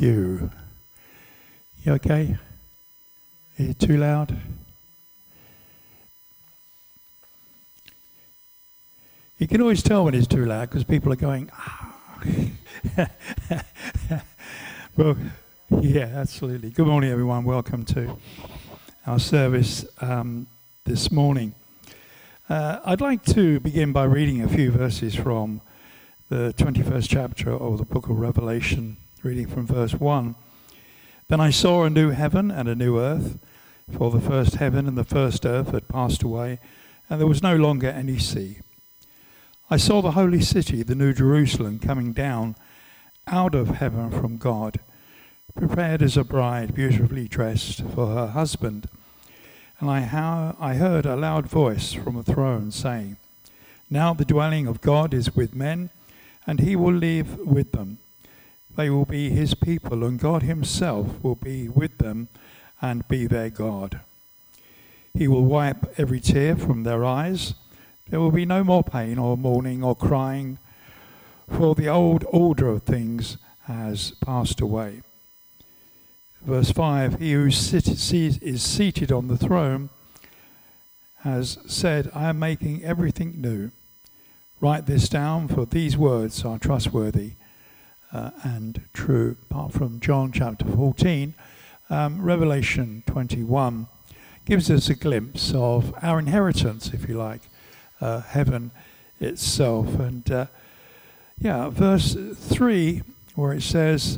pew. You okay? Is it too loud? You can always tell when it's too loud because people are going, ah. Well, yeah, absolutely. Good morning, everyone. Welcome to our service this morning. I'd like to begin by reading a few verses from the 21st chapter of the book of Revelation, reading from verse 1. Then I saw a new heaven and a new earth, for the first heaven and the first earth had passed away, and there was no longer any sea. I saw the holy city, the new Jerusalem, coming down out of heaven from God, prepared as a bride beautifully dressed for her husband. And I heard a loud voice from the throne saying, Now the dwelling of God is with men, and he will live with them. They will be his people, and God himself will be with them and be their God. He will wipe every tear from their eyes. There will be no more pain or mourning or crying, for the old order of things has passed away. Verse 5, he who is seated on the throne has said, I am making everything new. Write this down, for these words are trustworthy and true. Apart from John chapter 14, Revelation 21 gives us a glimpse of our inheritance, if you like, heaven itself. And verse 3, where it says,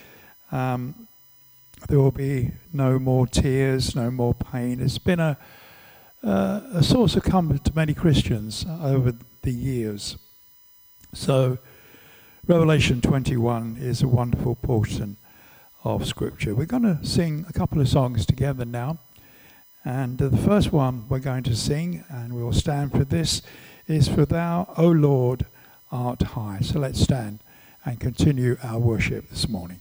there will be no more tears, no more pain. It's been a source of comfort to many Christians over the years. So Revelation 21 is a wonderful portion of Scripture. We're going to sing a couple of songs together now. And the first one we're going to sing, and we'll stand for this, is For Thou, O Lord, art high. So let's stand and continue our worship this morning.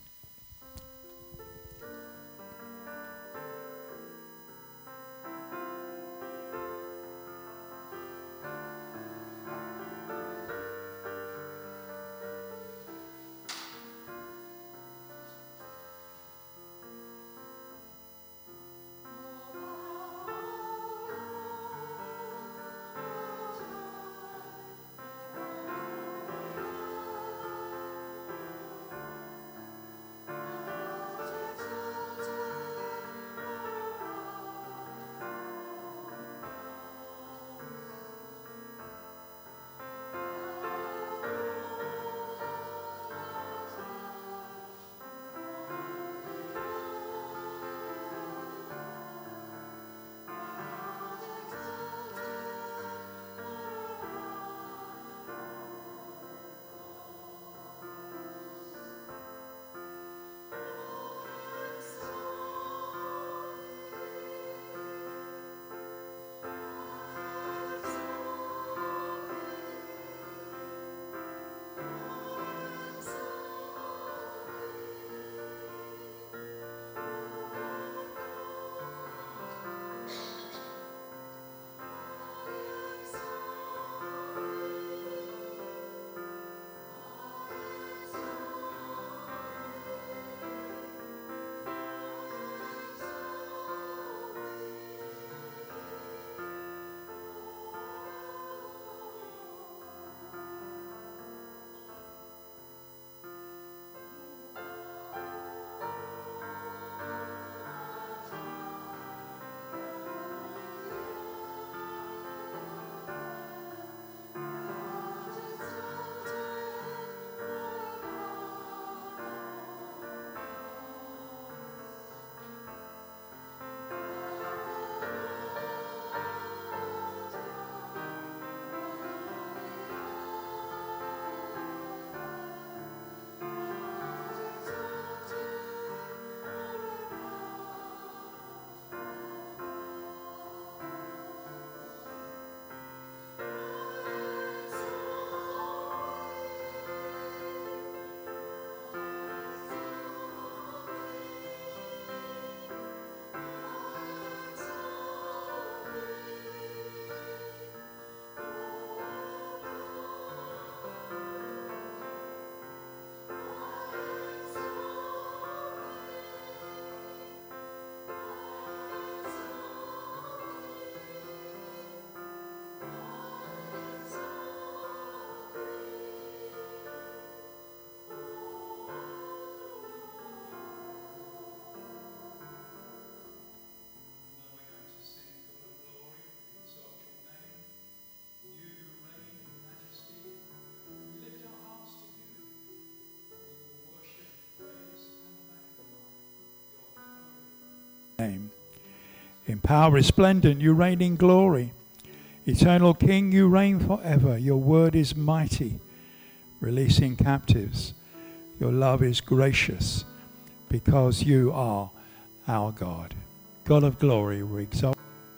In power resplendent, you reign in glory. Eternal King, you reign forever. Your word is mighty, releasing captives. Your love is gracious, because you are our God. God of glory, we exalt.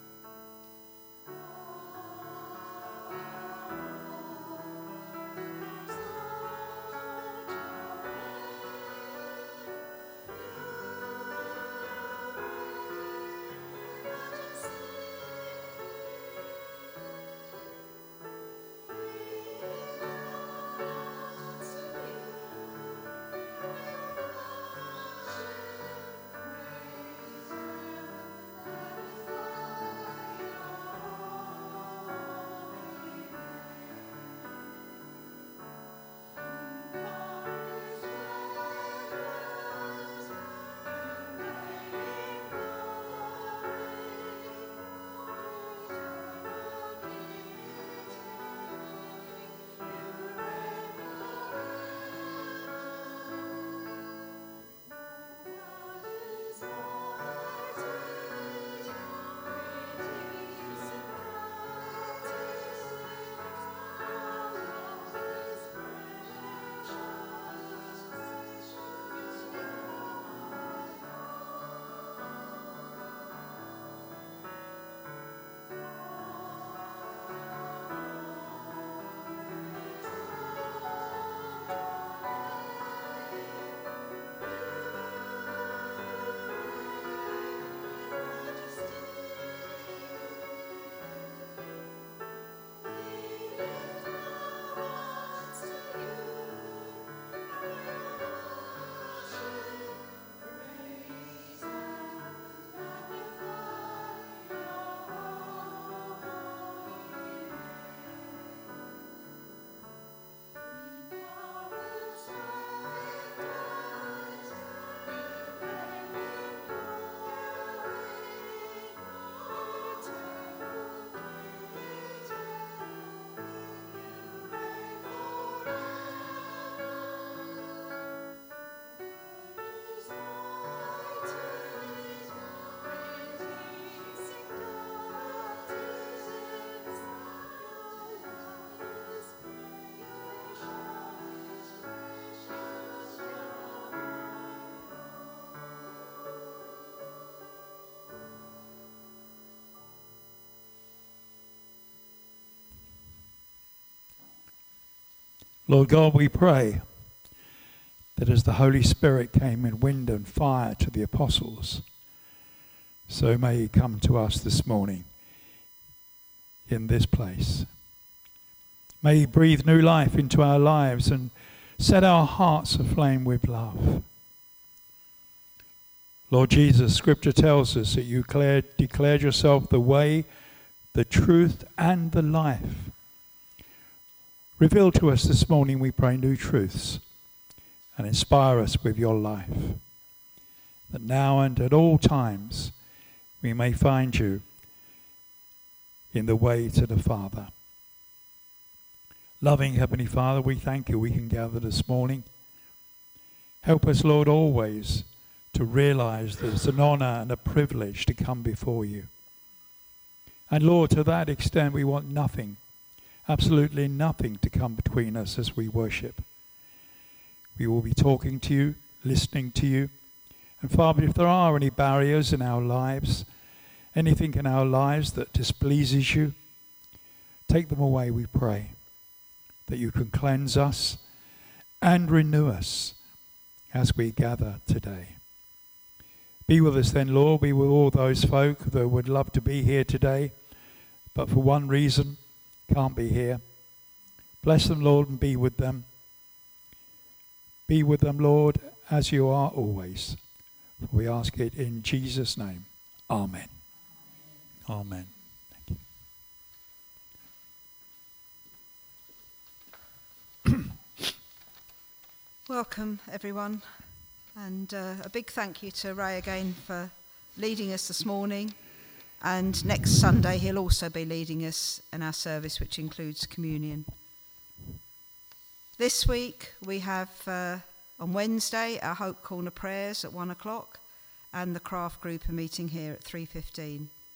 Lord God, we pray that as the Holy Spirit came in wind and fire to the apostles, so may he come to us this morning in this place. May he breathe new life into our lives and set our hearts aflame with love. Lord Jesus, Scripture tells us that you declared yourself the way, the truth, and the life. Reveal to us this morning, we pray, new truths and inspire us with your life, that now and at all times we may find you in the way to the Father. Loving Heavenly Father, we thank you we can gather this morning. Help us, Lord, always to realize that it's an honor and a privilege to come before you. And Lord, to that extent, we want nothing, absolutely nothing to come between us as we worship. We will be talking to you, listening to you. And Father, if there are any barriers in our lives, anything in our lives that displeases you, take them away, we pray, that you can cleanse us and renew us as we gather today. Be with us then, Lord. Be with all those folk that would love to be here today, but for one reason can't be here. Bless them, Lord, and be with them. Be with them, Lord, as you are always. For we ask it in Jesus' name. Amen. Amen. Thank you. Welcome, everyone. And a big thank you to Ray again for leading us this morning. And next Sunday, he'll also be leading us in our service, which includes communion. This week, we have, on Wednesday, our Hope Corner prayers at 1:00, and the craft group are meeting here at 3:15.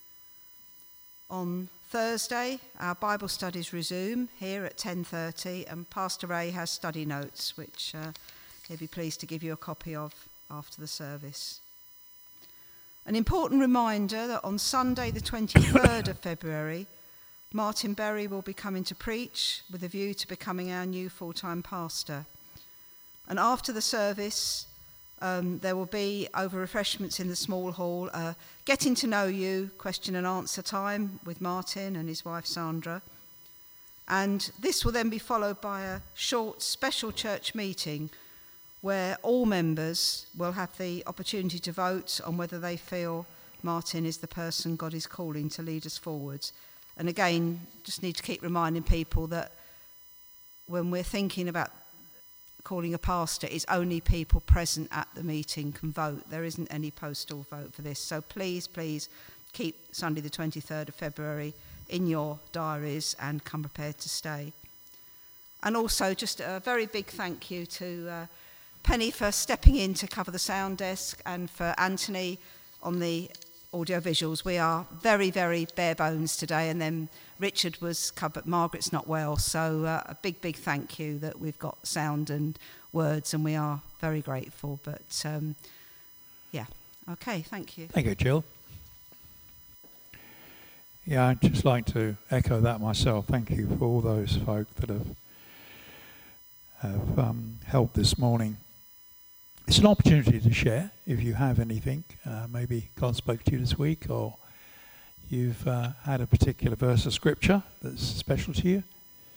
On Thursday, our Bible studies resume here at 10:30, and Pastor Ray has study notes, which he'll be pleased to give you a copy of after the service. An important reminder that on Sunday the 23rd of February, Martin Berry will be coming to preach with a view to becoming our new full-time pastor. And after the service, there will be, over refreshments in the small hall, getting to know you question and answer time with Martin and his wife Sandra. And this will then be followed by a short special church meeting where all members will have the opportunity to vote on whether they feel Martin is the person God is calling to lead us forward. And again, just need to keep reminding people that when we're thinking about calling a pastor, it's only people present at the meeting can vote. There isn't any postal vote for this. So please keep Sunday the 23rd of February in your diaries and come prepared to stay. And also just a very big thank you to Penny for stepping in to cover the sound desk, and for Anthony on the audio visuals. We are very, very bare bones today, and then Richard was covered. Margaret's not well, so a big thank you that we've got sound and words, and we are very grateful. But okay, thank you. Thank you, Jill. Yeah, I'd just like to echo that myself. Thank you for all those folk that have helped this morning. It's an opportunity to share if you have anything. Maybe God spoke to you this week, or you've had a particular verse of scripture that's special to you.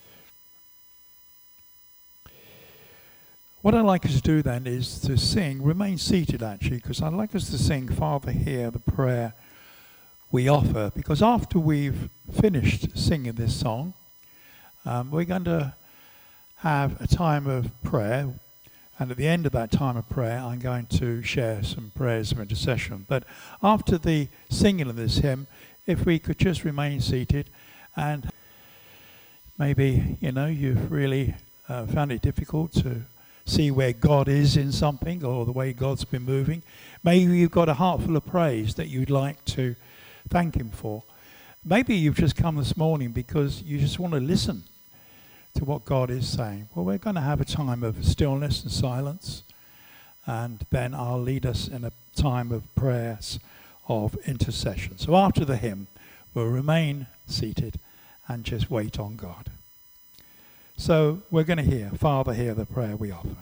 What I'd like us to do then is to sing, remain seated actually, because I'd like us to sing Father Hear the Prayer We Offer, because after we've finished singing this song, we're going to have a time of prayer. And at the end of that time of prayer, I'm going to share some prayers of intercession. But after the singing of this hymn, if we could just remain seated, and maybe, you've really found it difficult to see where God is in something, or the way God's been moving. Maybe you've got a heart full of praise that you'd like to thank him for. Maybe you've just come this morning because you just want to listen to what God is saying. Well, we're going to have a time of stillness and silence, and then I'll lead us in a time of prayers of intercession. So after the hymn, we'll remain seated and just wait on God. So we're going to hear, Father, hear the prayer we offer.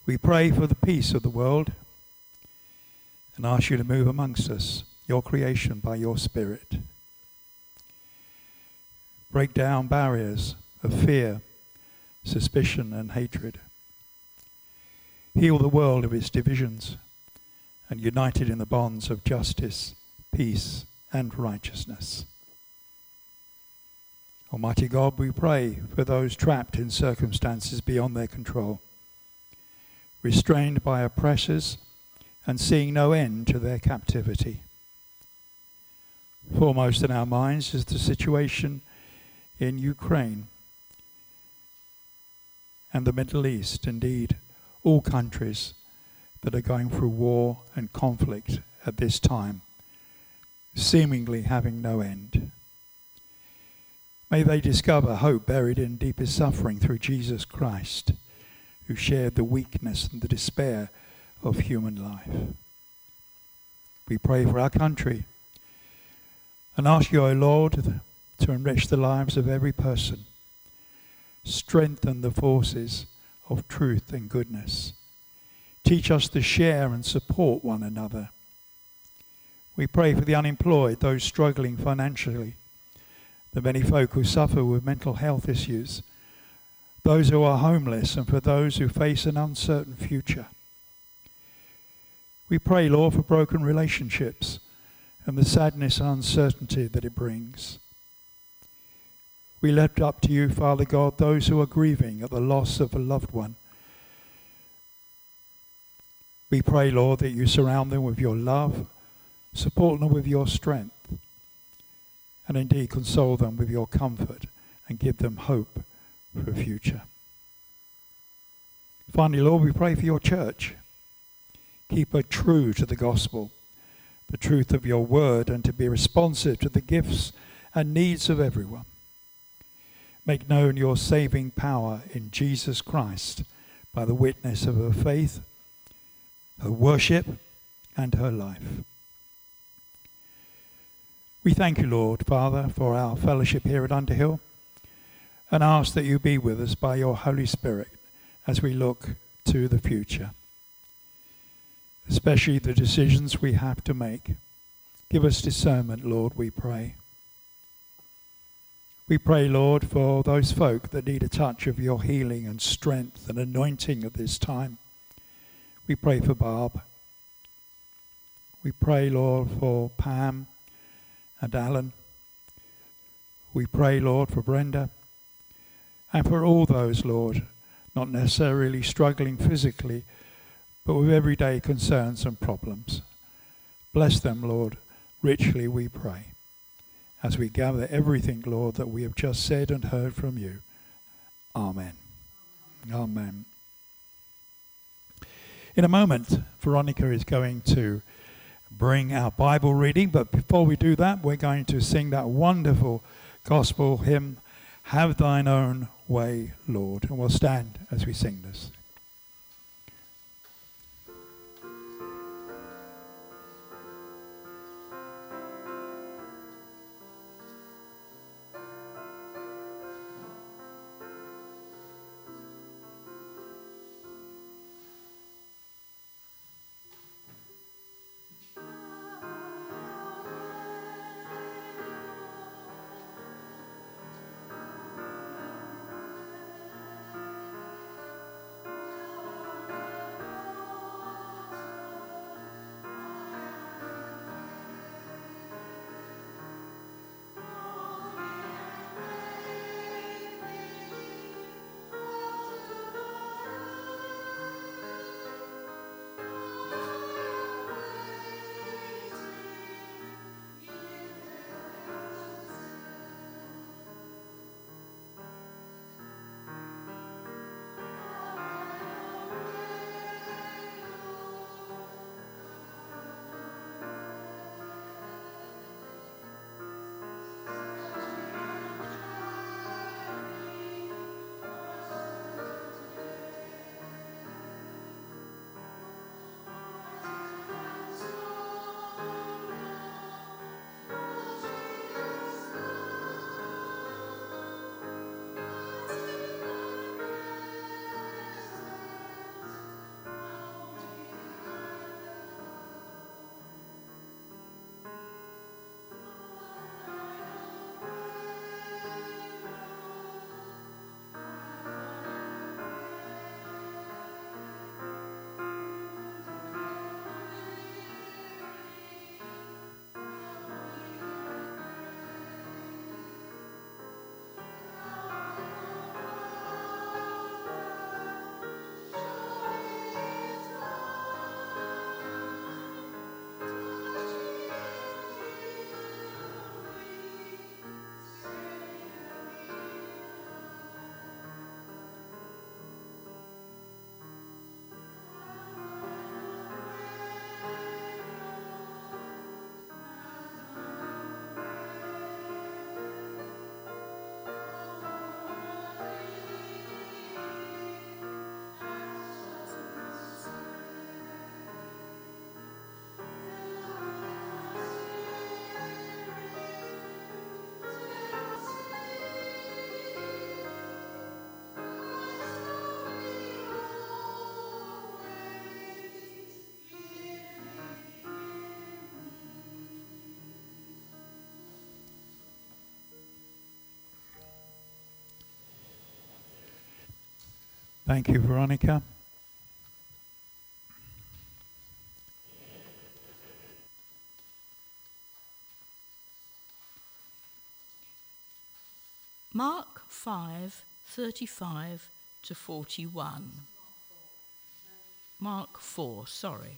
We pray for the peace of the world and ask you to move amongst us, your creation, by your Spirit. Break down barriers of fear, suspicion, and hatred. Heal the world of its divisions and unite it in the bonds of justice, peace, and righteousness. Almighty God, we pray for those trapped in circumstances beyond their control, restrained by oppressors and seeing no end to their captivity. Foremost in our minds is the situation in Ukraine and the Middle East, indeed, all countries that are going through war and conflict at this time, seemingly having no end. May they discover hope buried in deepest suffering through Jesus Christ, who shared the weakness and the despair of human life. We pray for our country and ask you, O Lord, to enrich the lives of every person, strengthen the forces of truth and goodness. Teach us to share and support one another. We pray for the unemployed, those struggling financially, the many folk who suffer with mental health issues, those who are homeless, and for those who face an uncertain future. We pray, Lord, for broken relationships and the sadness and uncertainty that it brings. We lift up to you, Father God, those who are grieving at the loss of a loved one. We pray, Lord, that you surround them with your love, support them with your strength, and indeed console them with your comfort and give them hope for the future. Finally, Lord, we pray for your church. Keep her true to the gospel, the truth of your word, and to be responsive to the gifts and needs of everyone. Make known your saving power in Jesus Christ by the witness of her faith, her worship, and her life. We thank you, Lord, Father, for our fellowship here at Underhill, and ask that you be with us by your Holy Spirit as we look to the future, especially the decisions we have to make. Give us discernment, Lord, we pray. We pray, Lord, for those folk that need a touch of your healing and strength and anointing at this time. We pray for Barb. We pray, Lord, for Pam and Alan. We pray, Lord, for Brenda, and for all those, Lord, not necessarily struggling physically, but with everyday concerns and problems. Bless them, Lord, richly we pray, as we gather everything, Lord, that we have just said and heard from you. Amen. Amen. In a moment, Veronica is going to bring our Bible reading, but before we do that, we're going to sing that wonderful gospel hymn, Have Thine Own Way, Lord. And we'll stand as we sing this. Thank you, Veronica. Mark 5:35 to 41. Mark 4, sorry.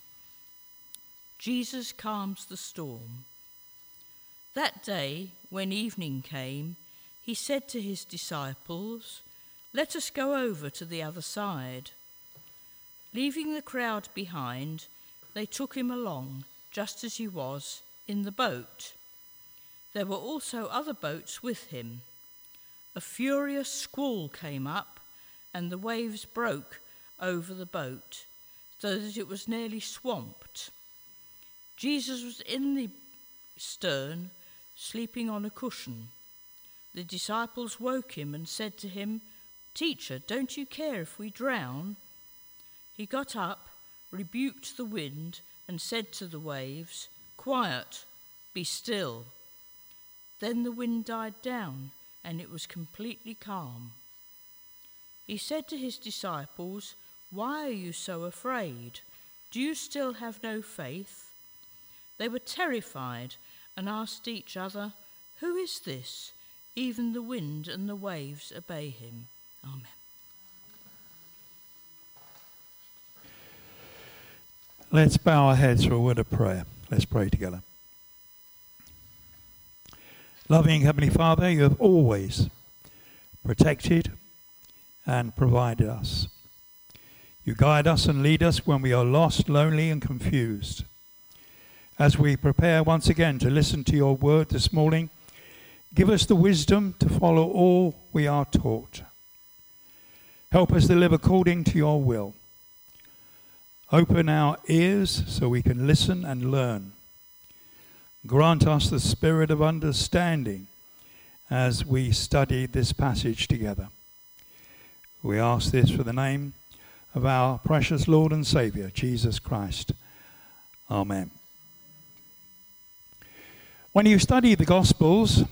Jesus calms the storm. That day, when evening came, he said to his disciples, "Let us go over to the other side." Leaving the crowd behind, they took him along, just as he was, in the boat. There were also other boats with him. A furious squall came up, and the waves broke over the boat, so that it was nearly swamped. Jesus was in the stern, sleeping on a cushion. The disciples woke him and said to him, "Teacher, don't you care if we drown?" He got up, rebuked the wind, and said to the waves, "Quiet, be still." Then the wind died down, and it was completely calm. He said to his disciples, "Why are you so afraid? Do you still have no faith?" They were terrified and asked each other, "Who is this? Even the wind and the waves obey him." Amen. Let's bow our heads for a word of prayer. Let's pray together. Loving Heavenly Father, you have always protected and provided us. You guide us and lead us when we are lost, lonely and confused. As we prepare once again to listen to your word this morning, give us the wisdom to follow all we are taught. Help us to live according to your will. Open our ears so we can listen and learn. Grant us the spirit of understanding as we study this passage together. We ask this for the name of our precious Lord and Saviour, Jesus Christ. Amen. When you study the Gospels,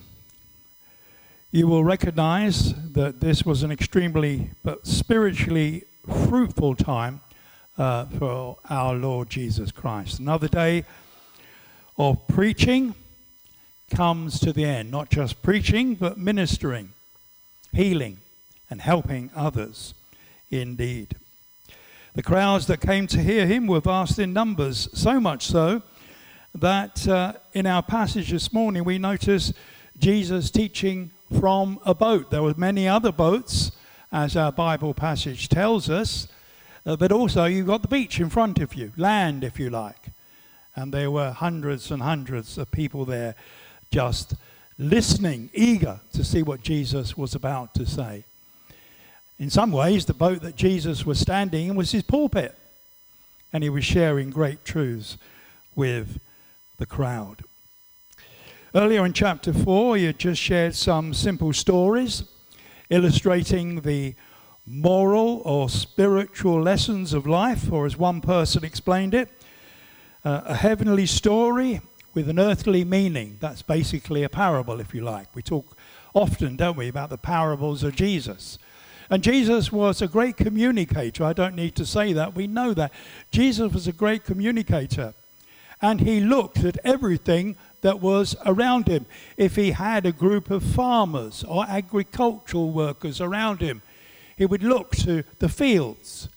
you will recognize that this was an extremely but spiritually fruitful time for our Lord Jesus Christ. Another day of preaching comes to the end. Not just preaching, but ministering, healing, and helping others indeed. The crowds that came to hear him were vast in numbers, so much so that in our passage this morning we notice Jesus teaching from a boat. There were many other boats, as our Bible passage tells us, but also you've got the beach in front of you, land if you like. And there were hundreds and hundreds of people there just listening, eager to see what Jesus was about to say. In some ways, the boat that Jesus was standing in was his pulpit, and he was sharing great truths with the crowd. Earlier in chapter 4, he had just shared some simple stories illustrating the moral or spiritual lessons of life, or as one person explained it, a heavenly story with an earthly meaning. That's basically a parable, if you like. We talk often, don't we, about the parables of Jesus. And Jesus was a great communicator. I don't need to say that. We know that. Jesus was a great communicator. And he looked at everything that was around him. If he had a group of farmers or agricultural workers around him, he would look to the fields.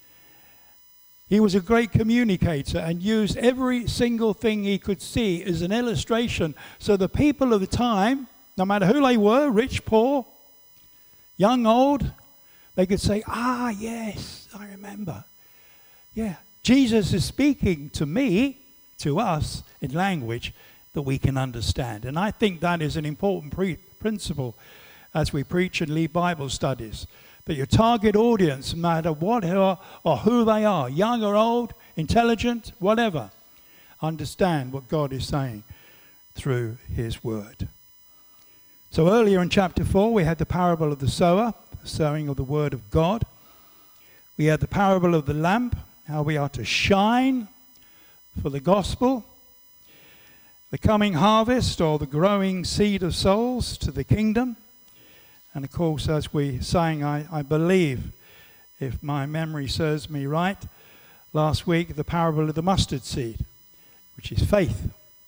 He was a great communicator and used every single thing he could see as an illustration. So the people of the time, no matter who they were, rich, poor, young, old, they could say, "Ah, yes, I remember. Yeah, Jesus is speaking to me, to us, in language that we can understand." And I think that is an important principle as we preach and lead Bible studies. That your target audience, no matter what or who they are, young or old, intelligent, whatever, understand what God is saying through his word. So earlier in chapter 4, we had the parable of the sower, the sowing of the word of God. We had the parable of the lamp, how we are to shine for the gospel. The coming harvest, or the growing seed of souls to the kingdom. And of course, as we sang, I believe if my memory serves me right, last week, the parable of the mustard seed, which is faith,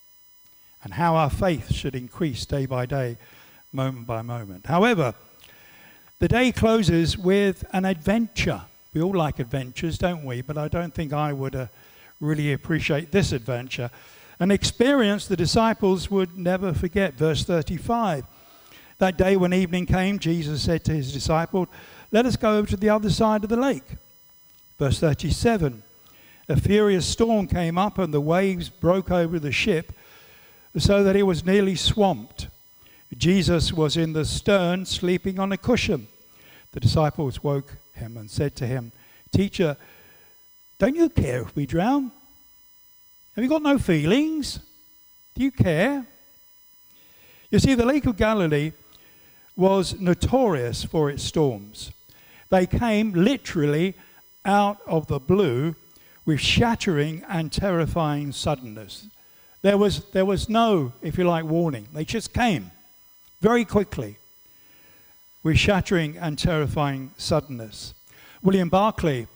and how our faith should increase day by day, moment by moment. However, the day closes with an adventure. We all like adventures, don't we? But I don't think I would really appreciate this adventure. An experience the disciples would never forget. Verse 35. That day when evening came, Jesus said to his disciples, "Let us go over to the other side of the lake." Verse 37. A furious storm came up and the waves broke over the ship so that it was nearly swamped. Jesus was in the stern, sleeping on a cushion. The disciples woke him and said to him, "Teacher, don't you care if we drown? Have you got no feelings? Do you care?" You see, the Lake of Galilee was notorious for its storms. They came literally out of the blue with shattering and terrifying suddenness. There was no, if you like, warning. They just came very quickly with shattering and terrifying suddenness. William Barclay,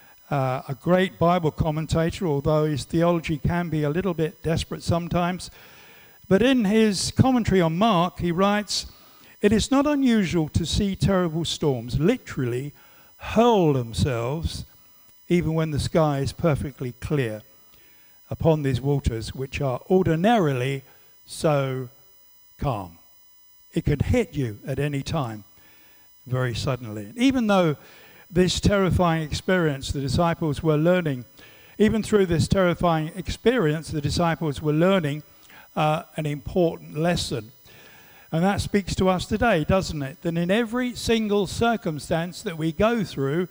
a great Bible commentator, although his theology can be a little bit desperate sometimes, but in his commentary on Mark, he writes, "It is not unusual to see terrible storms literally hurl themselves, even when the sky is perfectly clear, upon these waters which are ordinarily so calm." It could hit you at any time very suddenly. Even though this terrifying experience the disciples were learning, even through this terrifying experience the disciples were learning an important lesson. And that speaks to us today, doesn't it? That in every single circumstance that we go through,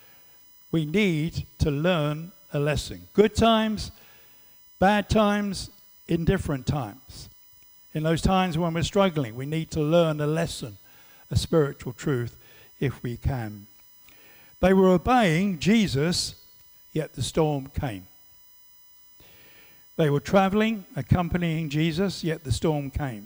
we need to learn a lesson. Good times, bad times, indifferent times. In those times when we're struggling, we need to learn a lesson, a spiritual truth, if we can. They were obeying Jesus, yet the storm came. They were traveling, accompanying Jesus, yet the storm came.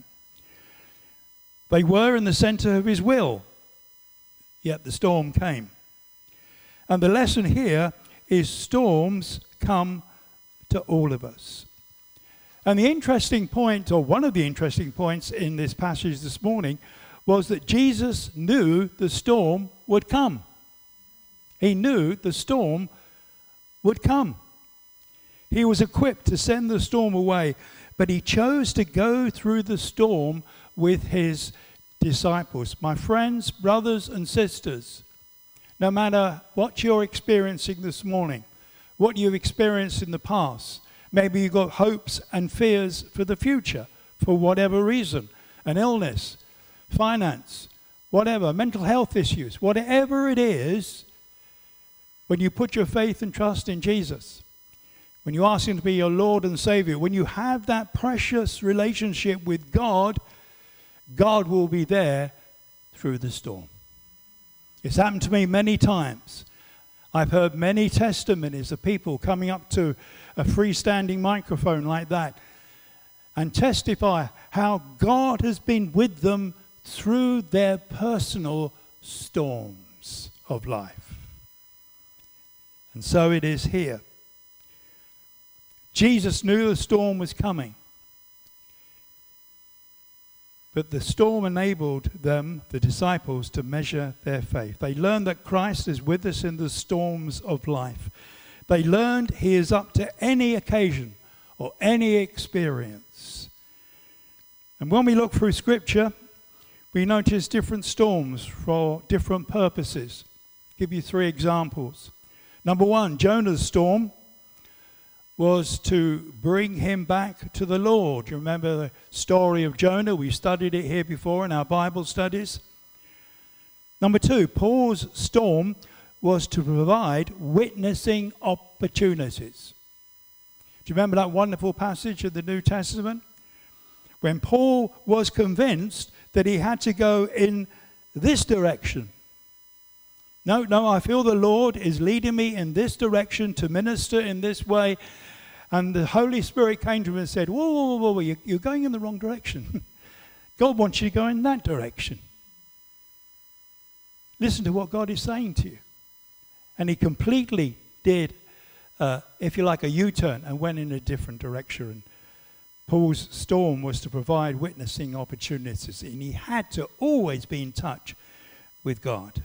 They were in the center of his will, yet the storm came. And the lesson here is storms come to all of us. And the interesting point, or one of the interesting points in this passage this morning, was that Jesus knew the storm would come. He knew the storm would come. He was equipped to send the storm away, but he chose to go through the storm with his disciples. My friends, brothers and sisters, no matter what you're experiencing this morning, what you've experienced in the past, maybe you've got hopes and fears for the future, for whatever reason, an illness, finance, whatever, mental health issues, whatever it is, when you put your faith and trust in Jesus, when you ask him to be your Lord and Savior, when you have that precious relationship with God, God will be there through the storm. It's happened to me many times. I've heard many testimonies of people coming up to a freestanding microphone like that and testify how God has been with them through their personal storms of life. And so it is here. Jesus knew the storm was coming. But the storm enabled them, the disciples, to measure their faith. They learned that Christ is with us in the storms of life. They learned he is up to any occasion or any experience. And when we look through Scripture, we notice different storms for different purposes. I'll give you 3 examples. Number 1, Jonah's storm was to bring him back to the Lord. You remember the story of Jonah? We studied it here before in our Bible studies. Number 2, Paul's storm was to provide witnessing opportunities. Do you remember that wonderful passage of the New Testament? When Paul was convinced that he had to go in this direction. No, I feel the Lord is leading me in this direction to minister in this way. And the Holy Spirit came to him and said, whoa, you're going in the wrong direction. God wants you to go in that direction. Listen to what God is saying to you. And he completely did, if you like, a U-turn and went in a different direction. And Paul's storm was to provide witnessing opportunities, and he had to always be in touch with God.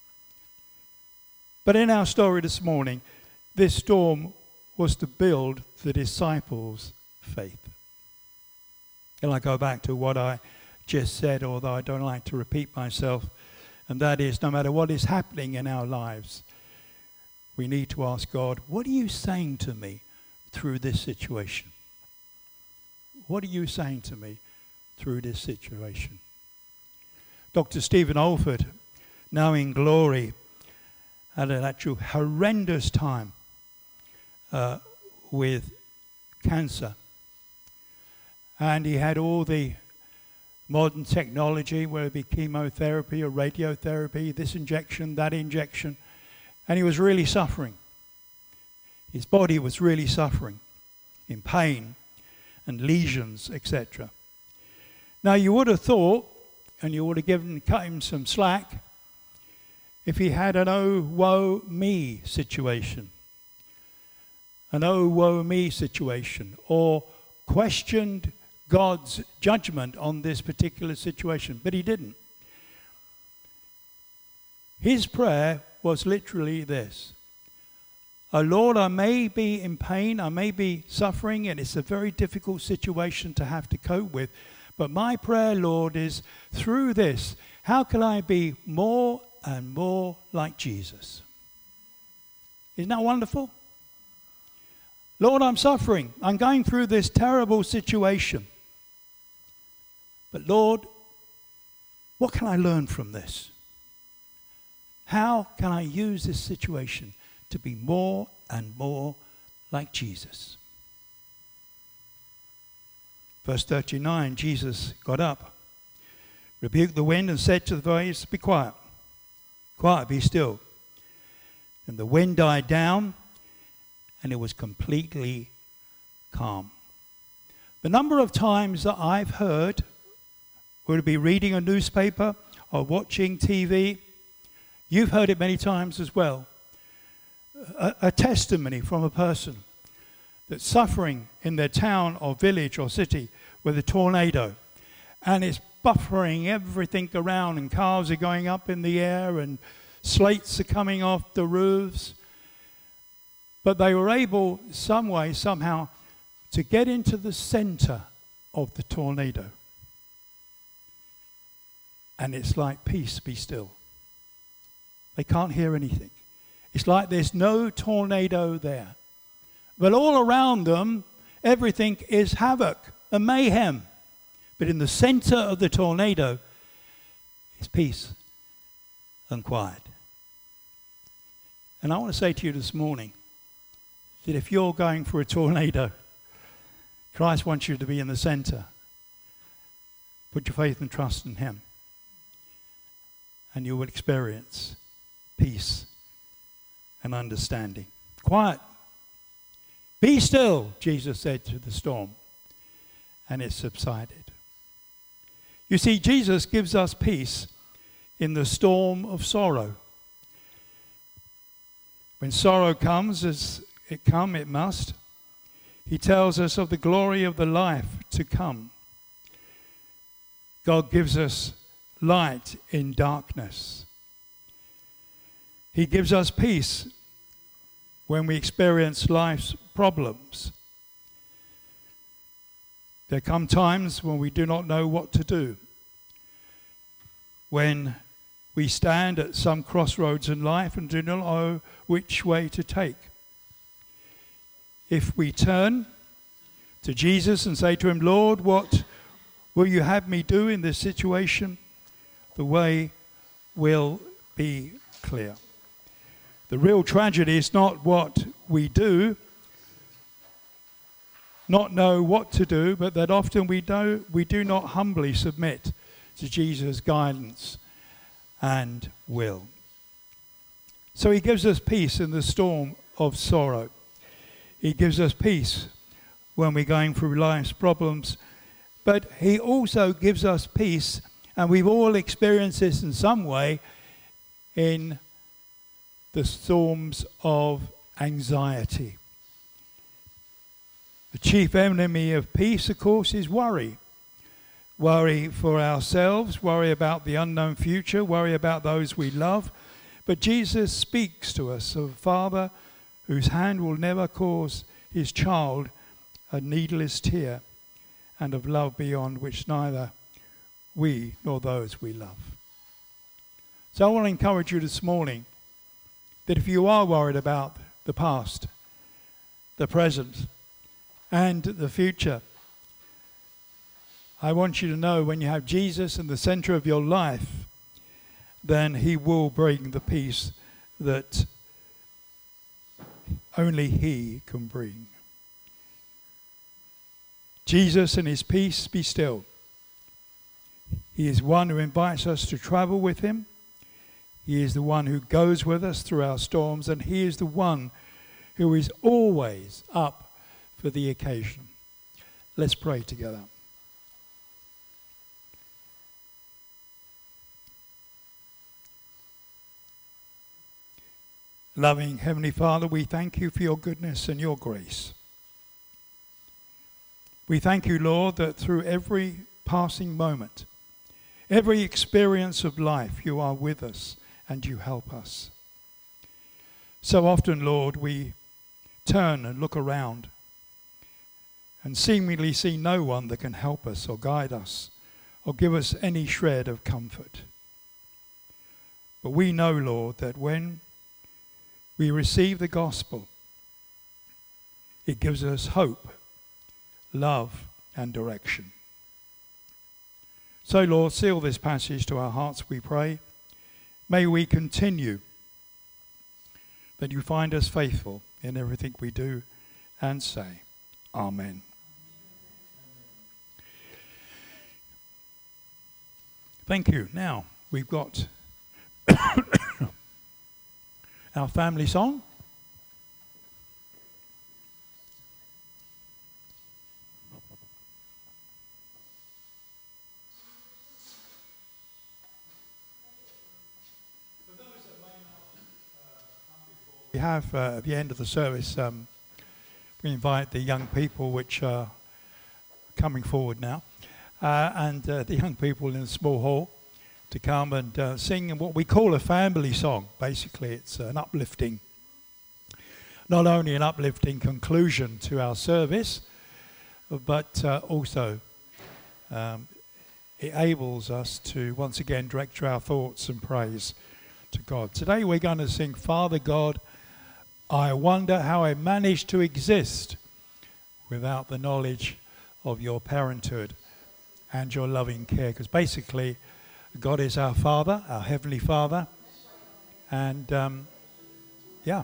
But in our story this morning, this storm was to build the disciples' faith. And I go back to what I just said, although I don't like to repeat myself, and that is, no matter what is happening in our lives, we need to ask God, what are you saying to me through this situation? What are you saying to me through this situation? Dr. Stephen Alford, now in glory, had an actual horrendous time with cancer. And he had all the modern technology, whether it be chemotherapy or radiotherapy, this injection, that injection, and he was really suffering. His body was really suffering in pain and lesions, etc. Now you would have thought, and you would have cut him some slack, if he had an oh woe me situation, an oh woe me situation, or questioned God's judgment on this particular situation, but he didn't. His prayer was literally this: oh Lord, I may be in pain, I may be suffering, and it's a very difficult situation to have to cope with, but my prayer, Lord, is through this, how can I be more and more like Jesus? Isn't that wonderful? Lord, I'm suffering. I'm going through this terrible situation. But Lord, what can I learn from this? How can I use this situation to be more and more like Jesus? Verse 39, Jesus got up, rebuked the wind and said to the waves, be quiet. Quiet, be still. And the wind died down and it was completely calm. The number of times that I've heard, whether it be reading a newspaper or watching TV, you've heard it many times as well, a testimony from a person that's suffering in their town or village or city with a tornado, and it's buffering everything around, and cars are going up in the air and slates are coming off the roofs. But they were able, some way, somehow, to get into the center of the tornado. And it's like, peace, be still. They can't hear anything. It's like there's no tornado there. But all around them, everything is havoc and mayhem. But in the center of the tornado is peace and quiet. And I want to say to you this morning that if you're going for a tornado, Christ wants you to be in the center. Put your faith and trust in him, and you will experience peace and understanding. Quiet. Be still, Jesus said to the storm, and it subsided. You see, Jesus gives us peace in the storm of sorrow. When sorrow comes, as it must, he tells us of the glory of the life to come. God gives us light in darkness. He gives us peace when we experience life's problems. There come times when we do not know what to do, when we stand at some crossroads in life and do not know which way to take. If we turn to Jesus and say to him, Lord, what will you have me do in this situation? The way will be clear. The real tragedy is not what we do, not know what to do, but that often we do not humbly submit to Jesus' guidance and will. So he gives us peace in the storm of sorrow. He gives us peace when we're going through life's problems, but he also gives us peace, and we've all experienced this in some way, in the storms of anxiety. The chief enemy of peace, of course, is worry. Worry for ourselves, worry about the unknown future, worry about those we love. But Jesus speaks to us of a Father whose hand will never cause his child a needless tear, and of love beyond which neither we nor those we love. So I want to encourage you this morning that if you are worried about the past, the present, and the future, I want you to know when you have Jesus in the center of your life, then he will bring the peace that only he can bring. Jesus and his peace be still. He is one who invites us to travel with him. He is the one who goes with us through our storms, and he is the one who is always up for the occasion. Let's pray together. Loving Heavenly Father, we thank you for your goodness and your grace. We thank you, Lord, that through every passing moment, every experience of life, you are with us and you help us. So often, Lord, we turn and look around and seemingly see no one that can help us or guide us or give us any shred of comfort. But we know, Lord, that when we receive the gospel, it gives us hope, love, and direction. So, Lord, seal this passage to our hearts, we pray. May we continue that you find us faithful in everything we do and say. Amen. Thank you. Now, we've got our family song. We have at the end of the service, we invite the young people which are coming forward now, and the young people in the small hall to come and sing what we call a family song. Basically, it's an uplifting, not only an uplifting conclusion to our service, but also it enables us to once again direct our thoughts and praise to God. Today we're going to sing, Father God, I wonder how I managed to exist without the knowledge of your parenthood and your loving care. Because basically, God is our Father, our Heavenly Father. And, yeah.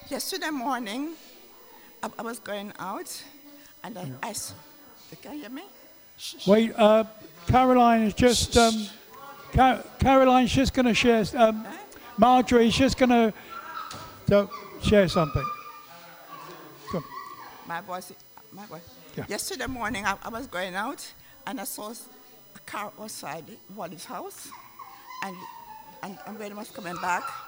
Yesterday morning, I was going out, and I saw. Can you hear me? Wait, Caroline is just. Caroline's just going to share. Marjorie's just going to share something. Come. My voice. Yeah. Yesterday morning, I was going out, and I saw a car outside Wally's house, and when I was coming back,